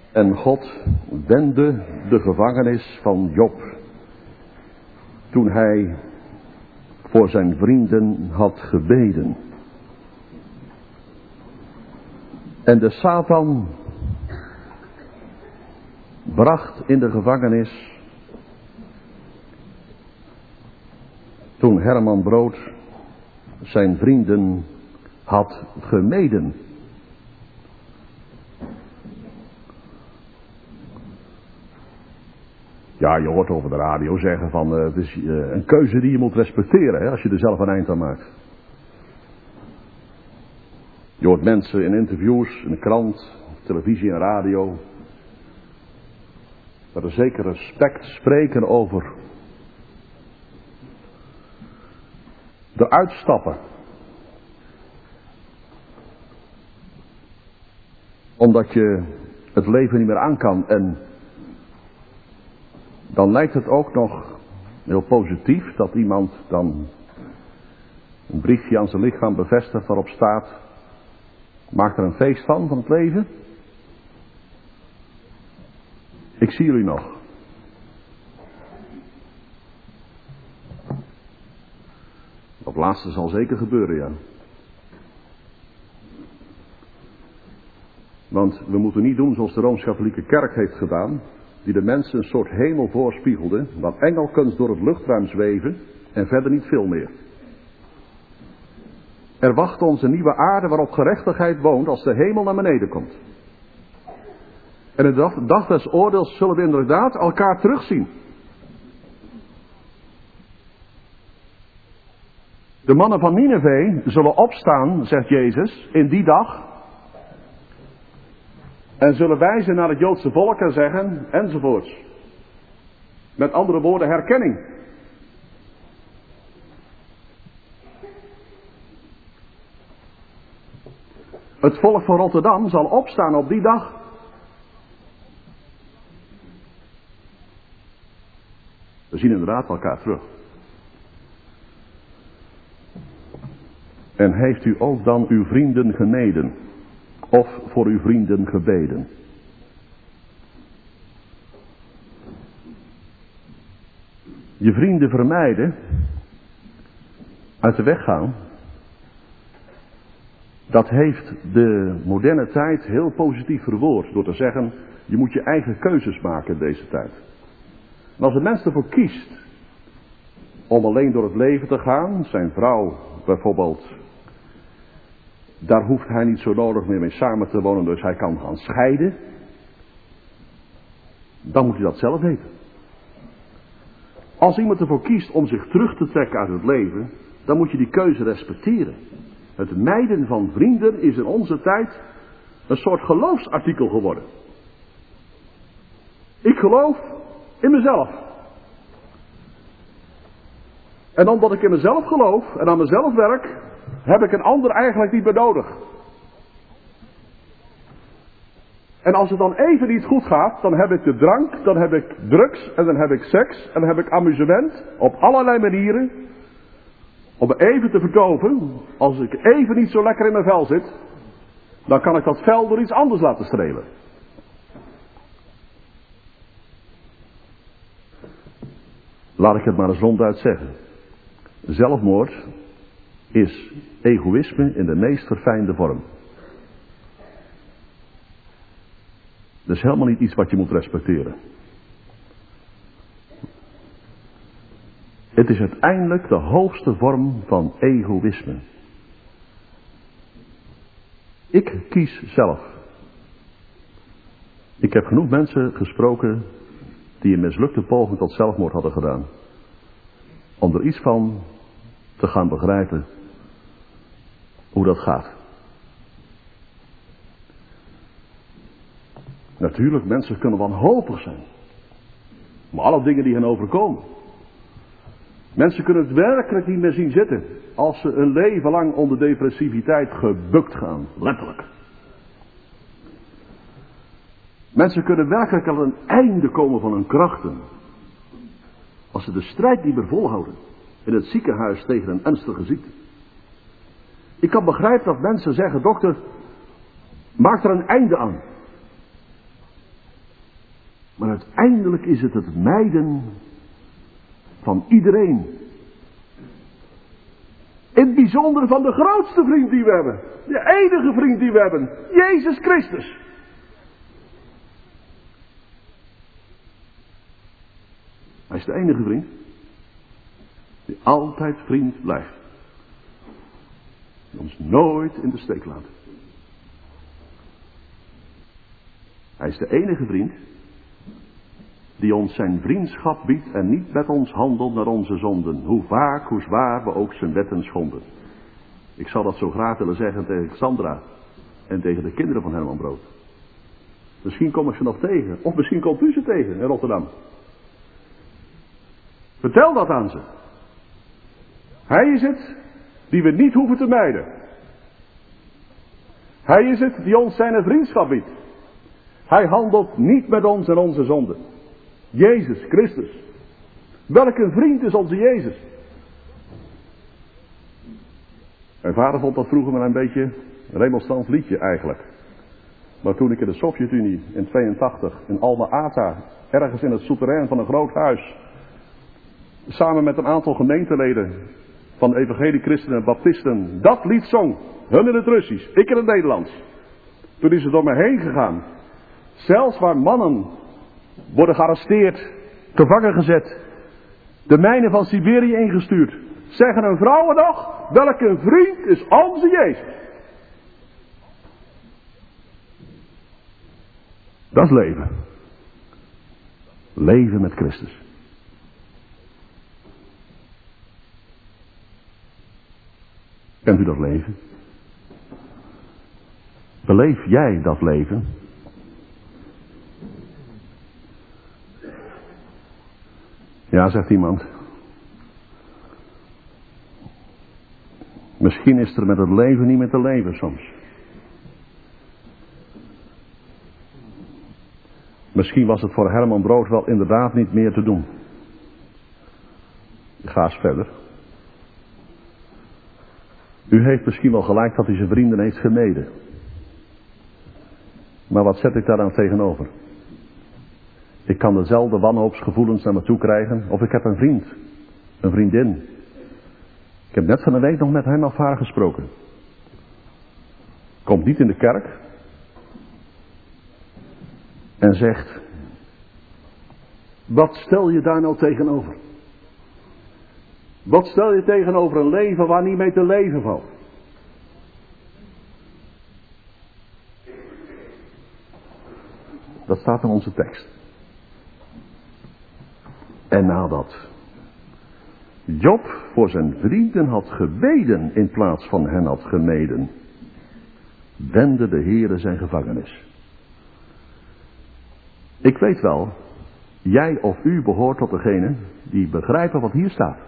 En God wendde de gevangenis van Job toen hij voor zijn vrienden had gebeden. En de Satan bracht in de gevangenis toen Herman Brood zijn vrienden had gemeden. Ja, je hoort over de radio zeggen van het is een keuze die je moet respecteren, hè, als je er zelf een eind aan maakt. Je hoort mensen in interviews, in de krant, televisie en radio, met een zeker respect spreken over de uitstappen. Omdat je het leven niet meer aan kan. En dan lijkt het ook nog heel positief dat iemand dan een briefje aan zijn lichaam bevestigt waarop staat: maak er een feest van het leven. Ik zie jullie nog. Dat laatste zal zeker gebeuren, ja. Want we moeten niet doen zoals de Rooms-Katholieke Kerk heeft gedaan, die de mensen een soort hemel voorspiegelde, wat engelkens door het luchtruim zweven en verder niet veel meer. Er wacht ons een nieuwe aarde waarop gerechtigheid woont als de hemel naar beneden komt. En in de dag des oordeels zullen we inderdaad elkaar terugzien. De mannen van Nineve zullen opstaan, zegt Jezus, in die dag. En zullen wijzen naar het Joodse volk en zeggen, enzovoorts. Met andere woorden, herkenning. Het volk van Rotterdam zal opstaan op die dag. We zien inderdaad elkaar terug. En heeft u ook dan uw vrienden gemeden? Of voor uw vrienden gebeden? Je vrienden vermijden, uit de weg gaan, dat heeft de moderne tijd heel positief verwoord door te zeggen, je moet je eigen keuzes maken in deze tijd. En als een mens ervoor kiest om alleen door het leven te gaan, zijn vrouw bijvoorbeeld, daar hoeft hij niet zo nodig meer mee samen te wonen, dus hij kan gaan scheiden, dan moet hij dat zelf weten. Als iemand ervoor kiest om zich terug te trekken uit het leven, dan moet je die keuze respecteren. Het mijden van vrienden is in onze tijd een soort geloofsartikel geworden. Ik geloof in mezelf. En omdat ik in mezelf geloof en aan mezelf werk, heb ik een ander eigenlijk niet meer nodig. En als het dan even niet goed gaat, dan heb ik de drank, dan heb ik drugs en dan heb ik seks en dan heb ik amusement op allerlei manieren. Om me even te verdoven, als ik even niet zo lekker in mijn vel zit, dan kan ik dat vel door iets anders laten strelen. Laat ik het maar eens ronduit zeggen. Zelfmoord is egoïsme in de meest verfijnde vorm. Dat is helemaal niet iets wat je moet respecteren. Het is uiteindelijk de hoogste vorm van egoïsme. Ik kies zelf. Ik heb genoeg mensen gesproken die een mislukte poging tot zelfmoord hadden gedaan. Om er iets van te gaan begrijpen hoe dat gaat. Natuurlijk, mensen kunnen wanhopig zijn. Maar alle dingen die hen overkomen. Mensen kunnen het werkelijk niet meer zien zitten als ze een leven lang onder depressiviteit gebukt gaan. Letterlijk. Mensen kunnen werkelijk aan een einde komen van hun krachten. Als ze de strijd niet meer volhouden. In het ziekenhuis tegen een ernstige ziekte. Ik kan begrijpen dat mensen zeggen, dokter, maak er een einde aan. Maar uiteindelijk is het het mijden van iedereen. In het bijzonder van de grootste vriend die we hebben. De enige vriend die we hebben. Jezus Christus. Hij is de enige vriend. Die altijd vriend blijft. Die ons nooit in de steek laat. Hij is de enige vriend die ons zijn vriendschap biedt en niet met ons handelt naar onze zonden. Hoe vaak, hoe zwaar we ook zijn wetten schonden. Ik zou dat zo graag willen zeggen tegen Sandra en tegen de kinderen van Herman Brood. Misschien kom ik ze nog tegen, of misschien komt u ze tegen in Rotterdam. Vertel dat aan ze. Hij is het die we niet hoeven te mijden. Hij is het die ons zijn vriendschap biedt. Hij handelt niet met ons en onze zonden. Jezus Christus. Welke vriend is onze Jezus? Mijn vader vond dat vroeger maar een beetje een remonstrant liedje eigenlijk. Maar toen ik in de Sovjet-Unie in 82 in Alma-Ata, ergens in het souterrain van een groot huis, samen met een aantal gemeenteleden van de evangelie-christenen en baptisten, dat lied zong. Hun in het Russisch, ik in het Nederlands. Toen is het door me heen gegaan. Zelfs waar mannen worden gearresteerd, gevangen gezet, de mijnen van Siberië ingestuurd, zeggen hun vrouwen nog, welke vriend is onze Jezus? Dat is leven. Leven met Christus. Kent u dat leven? Beleef jij dat leven? Ja, zegt iemand. Misschien is er met het leven niet meer te leven soms. Misschien was het voor Herman Brood wel inderdaad niet meer te doen. Ga eens verder. U heeft misschien wel gelijk dat hij zijn vrienden heeft gemeden. Maar wat zet ik daar dan tegenover? Ik kan dezelfde wanhoopsgevoelens naar me toe krijgen. Of ik heb een vriend. Een vriendin. Ik heb net van een week nog met hem of haar gesproken. Komt niet in de kerk. En zegt. Wat stel je daar nou tegenover? Wat stel je tegenover een leven waar niet mee te leven valt? Dat staat in onze tekst. En nadat Job voor zijn vrienden had gebeden in plaats van hen had gemeden, wendde de Heere zijn gevangenis. Ik weet wel, jij of u behoort tot degene die begrijpen wat hier staat.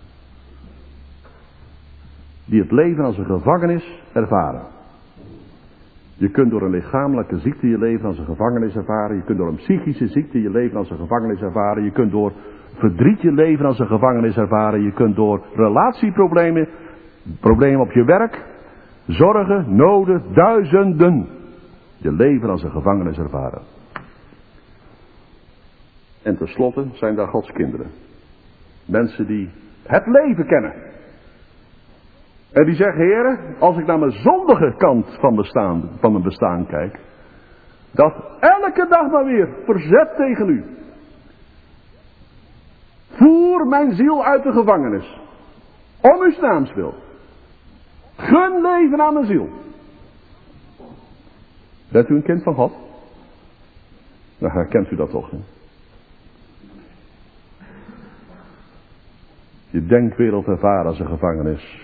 Die het leven als een gevangenis ervaren. Je kunt door een lichamelijke ziekte je leven als een gevangenis ervaren. Je kunt door een psychische ziekte je leven als een gevangenis ervaren. Je kunt door verdriet je leven als een gevangenis ervaren. Je kunt door relatieproblemen, problemen op je werk, zorgen, noden, duizenden, je leven als een gevangenis ervaren. En tenslotte zijn daar Gods kinderen. Mensen die het leven kennen. En die zeggen, Heere, als ik naar mijn zondige kant van mijn bestaan kijk, dat elke dag maar weer verzet tegen u. Voer mijn ziel uit de gevangenis. Om uw naams wil. Gun leven aan mijn ziel. Bent u een kind van God? Nou, herkent u dat toch? Hè? Je denkwereld ervaren als een gevangenis.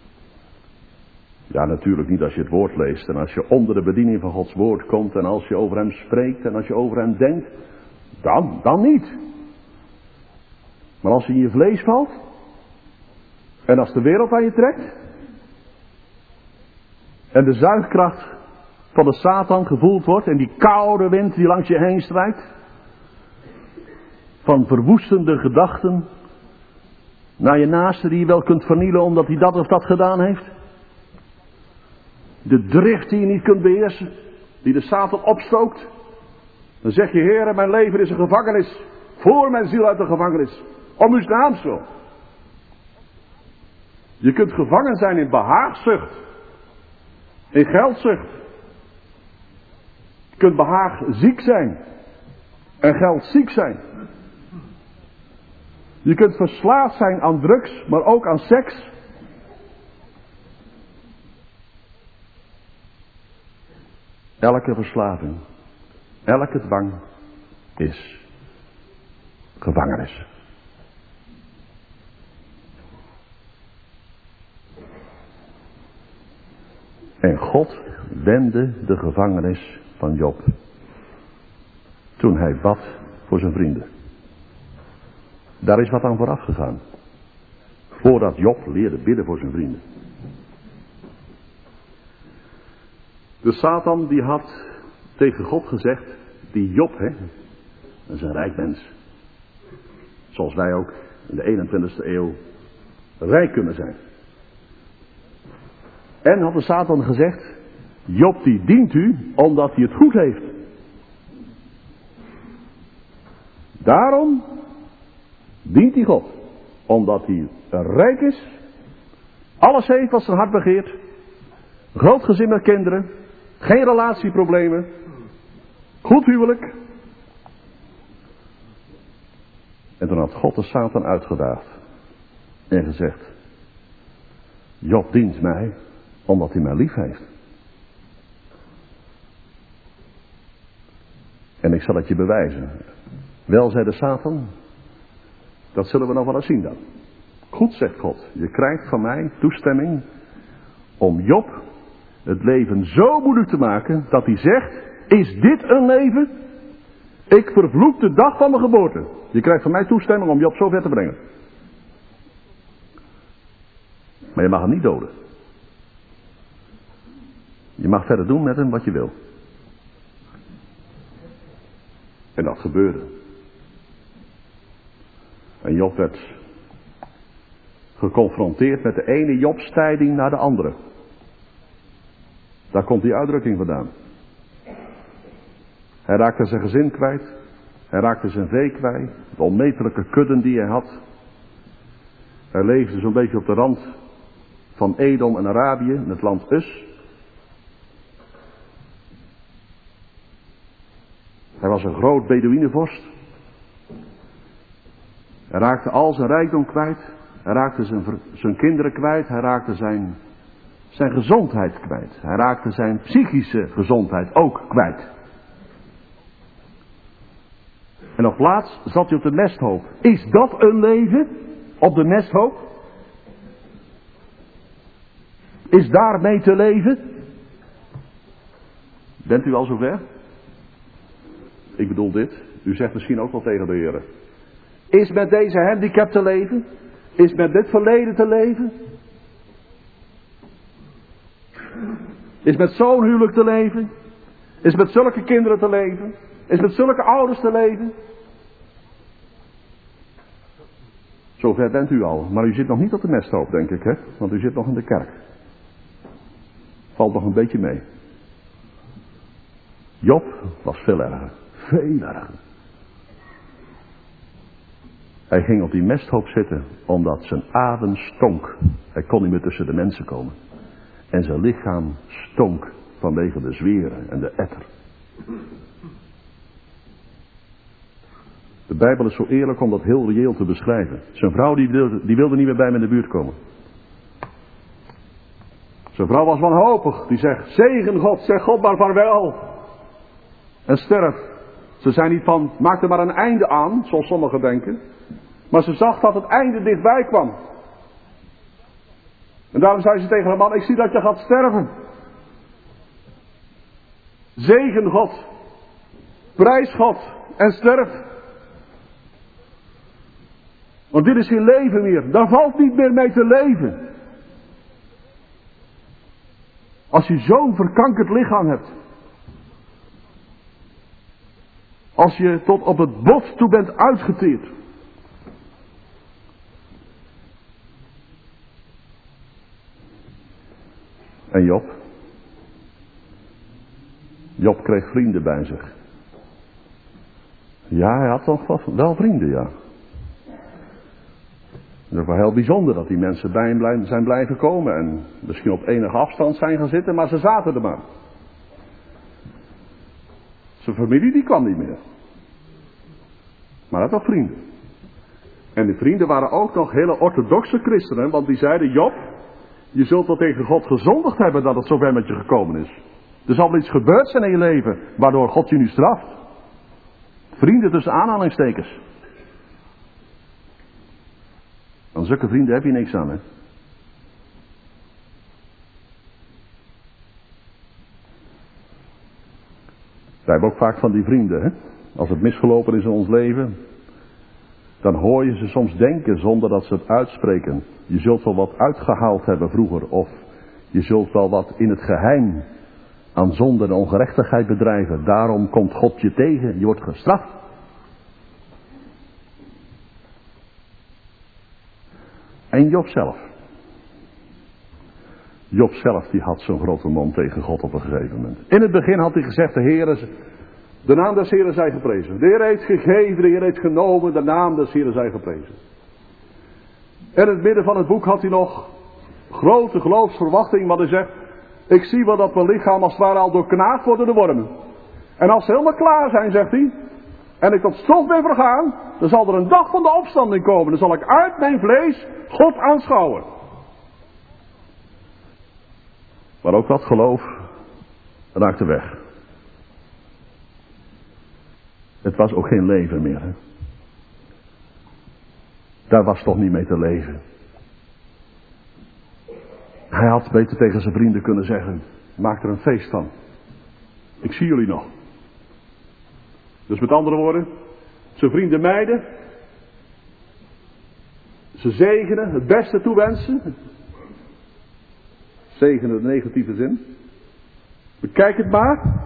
Ja, natuurlijk niet als je het woord leest en als je onder de bediening van Gods woord komt en als je over hem spreekt en als je over hem denkt, dan niet. Maar als je in je vlees valt en als de wereld aan je trekt en de zuigkracht van de Satan gevoeld wordt en die koude wind die langs je heen strijkt, van verwoestende gedachten naar je naaste die je wel kunt vernielen omdat hij dat of dat gedaan heeft. De drift die je niet kunt beheersen, die de Satan opstookt. Dan zeg je, Heere, mijn leven is een gevangenis. Voer mijn ziel uit de gevangenis. Om uw naams wil. Je kunt gevangen zijn in behaagzucht. In geldzucht. Je kunt behaagziek zijn. En geldziek zijn. Je kunt verslaafd zijn aan drugs, maar ook aan seks. Elke verslaving, elke dwang is gevangenis. En God wendde de gevangenis van Job toen hij bad voor zijn vrienden. Daar is wat aan vooraf gegaan. Voordat Job leerde bidden voor zijn vrienden. De Satan die had tegen God gezegd, die Job, dat is een rijk mens. Zoals wij ook in de 21ste eeuw rijk kunnen zijn. En had de Satan gezegd, Job die dient u omdat hij het goed heeft. Daarom dient hij God. Omdat hij rijk is, alles heeft wat zijn hart begeert, groot gezin met kinderen, geen relatieproblemen, goed huwelijk. En toen had God de Satan uitgedaagd en gezegd, Job dient mij omdat hij mij lief heeft. En ik zal het je bewijzen. Wel, zei de Satan, dat zullen we nog wel eens zien dan. Goed, zegt God, je krijgt van mij toestemming om Job het leven zo moeilijk te maken dat hij zegt, is dit een leven? Ik vervloek de dag van mijn geboorte. Je krijgt van mij toestemming om Job zo ver te brengen. Maar je mag hem niet doden. Je mag verder doen met hem wat je wil. En dat gebeurde. En Job werd geconfronteerd met de ene Jobstijding naar de andere. Daar komt die uitdrukking vandaan. Hij raakte zijn gezin kwijt. Hij raakte zijn vee kwijt. De onmetelijke kudden die hij had. Hij leefde zo'n beetje op de rand van Edom en Arabië, in het land Us. Hij was een groot Beduïnevorst. Hij raakte al zijn rijkdom kwijt. Hij raakte zijn kinderen kwijt. Hij raakte zijn gezondheid kwijt. Hij raakte zijn psychische gezondheid ook kwijt. En op laatst zat hij op de mesthoop. Is dat een leven? Op de mesthoop? Is daarmee te leven? Bent u al zover? Ik bedoel dit. U zegt misschien ook wel tegen de Heer. Is met deze handicap te leven? Is met dit verleden te leven? Is met zo'n huwelijk te leven? Is met zulke kinderen te leven? Is met zulke ouders te leven? Zover bent u al. Maar u zit nog niet op de mesthoop, denk ik, hè? Want u zit nog in de kerk. Valt nog een beetje mee. Job was veel erger. Veel erger. Hij ging op die mesthoop zitten, omdat zijn adem stonk. Hij kon niet meer tussen de mensen komen. En zijn lichaam stonk vanwege de zweren en de etter. De Bijbel is zo eerlijk om dat heel reëel te beschrijven. Zijn vrouw die wilde niet meer bij hem in de buurt komen. Zijn vrouw was wanhopig. Die zegt, zegen God, zeg God maar vaarwel. En sterf. Ze zei niet van, maak er maar een einde aan, zoals sommigen denken. Maar ze zag dat het einde dichtbij kwam. En daarom zei ze tegen haar man, ik zie dat je gaat sterven. Zegen God. Prijs God. En sterf. Want dit is geen leven meer. Daar valt niet meer mee te leven. Als je zo'n verkankerd lichaam hebt. Als je tot op het bot toe bent uitgeteerd. En Job? Job kreeg vrienden bij zich. Ja, hij had toch wel vrienden, ja. Het is wel heel bijzonder dat die mensen bij hem zijn blijven komen en misschien op enige afstand zijn gaan zitten, maar ze zaten er maar. Zijn familie die kwam niet meer. Maar hij had wel vrienden. En die vrienden waren ook nog hele orthodoxe christenen, want die zeiden, Job, je zult wel tegen God gezondigd hebben dat het zover met je gekomen is. Er zal wel iets gebeurd zijn in je leven, waardoor God je nu straft. Vrienden tussen aanhalingstekens. Aan zulke vrienden heb je niks aan, hè. Wij hebben ook vaak van die vrienden, hè. Als het misgelopen is in ons leven, dan hoor je ze soms denken zonder dat ze het uitspreken. Je zult wel wat uitgehaald hebben vroeger, of je zult wel wat in het geheim aan zonde en ongerechtigheid bedrijven. Daarom komt God je tegen, je wordt gestraft. En Job zelf. Job zelf die had zo'n grote mond tegen God op een gegeven moment. In het begin had hij gezegd, de naam des Heeren zij geprezen. De Heer heeft gegeven, de Heer heeft genomen, de naam des Heeren zij geprezen. En in het midden van het boek had hij nog grote geloofsverwachting, want hij zegt, ik zie wel dat mijn lichaam als het ware al doorknaagd wordt door de wormen. En als ze helemaal klaar zijn, zegt hij, en ik tot stof ben vergaan, dan zal er een dag van de opstanding komen. Dan zal ik uit mijn vlees God aanschouwen. Maar ook dat geloof raakte weg. Het was ook geen leven meer. Hè? Daar was toch niet mee te leven. Hij had beter tegen zijn vrienden kunnen zeggen, maak er een feest van. Ik zie jullie nog. Dus met andere woorden, zijn vrienden mijden, ze zegenen, het beste toewensen. Zegenen in de negatieve zin. Bekijk het maar.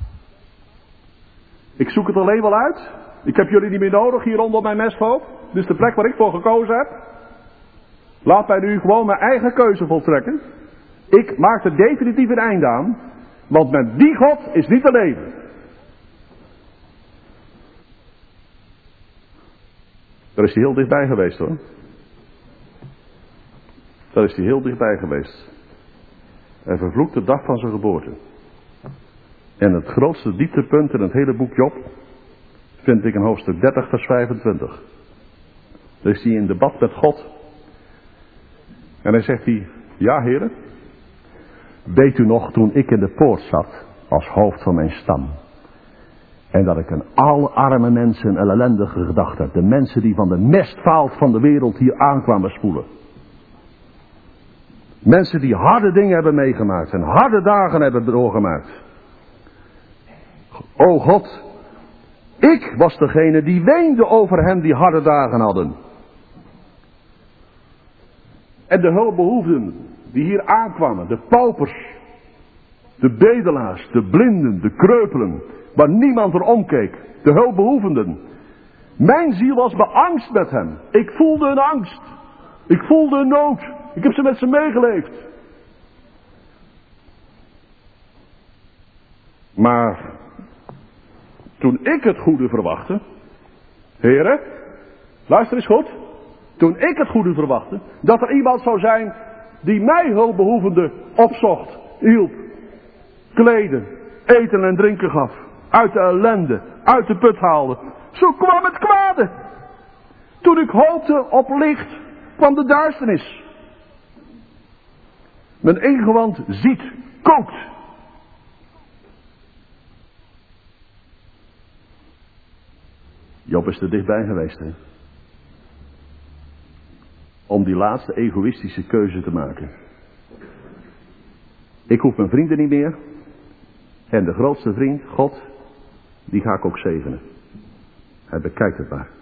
Ik zoek het alleen wel uit. Ik heb jullie niet meer nodig hier rondom mijn mesthoop. Dit is de plek waar ik voor gekozen heb. Laat mij nu gewoon mijn eigen keuze voltrekken. Ik maak er definitief een einde aan. Want met die God is niet te leven. Daar is hij heel dichtbij geweest, hoor. Daar is hij heel dichtbij geweest. Hij vervloekt de dag van zijn geboorte. En het grootste dieptepunt in het hele boek Job vind ik in hoofdstuk 30 vers 25. Daar is hij in debat met God. En dan zegt hij, ja heren, weet u nog toen ik in de poort zat als hoofd van mijn stam. En dat ik aan alle arme mensen en ellendige gedachten heb. De mensen die van de mestvaalt van de wereld hier aankwamen spoelen. Mensen die harde dingen hebben meegemaakt en harde dagen hebben doorgemaakt. O God, ik was degene die weende over hen die harde dagen hadden. En de hulpbehoefden die hier aankwamen, de paupers, de bedelaars, de blinden, de kreupelen, waar niemand er omkeek, de hulpbehoevenden. Mijn ziel was beangst met hen. Ik voelde een angst. Ik voelde een nood. Ik heb ze met ze meegeleefd. Maar toen ik het goede verwachtte, heren, luister eens goed. Toen ik het goede verwachtte, dat er iemand zou zijn die mij hulpbehoevende opzocht, hielp, kleden, eten en drinken gaf, uit de ellende, uit de put haalde. Zo kwam het kwade. Toen ik hoopte op licht, kwam de duisternis. Mijn ingewand ziet, kookt. Job is er dichtbij geweest, hè? Om die laatste egoïstische keuze te maken. Ik hoef mijn vrienden niet meer. En de grootste vriend, God, die ga ik ook zegenen. Hij bekijkt het maar.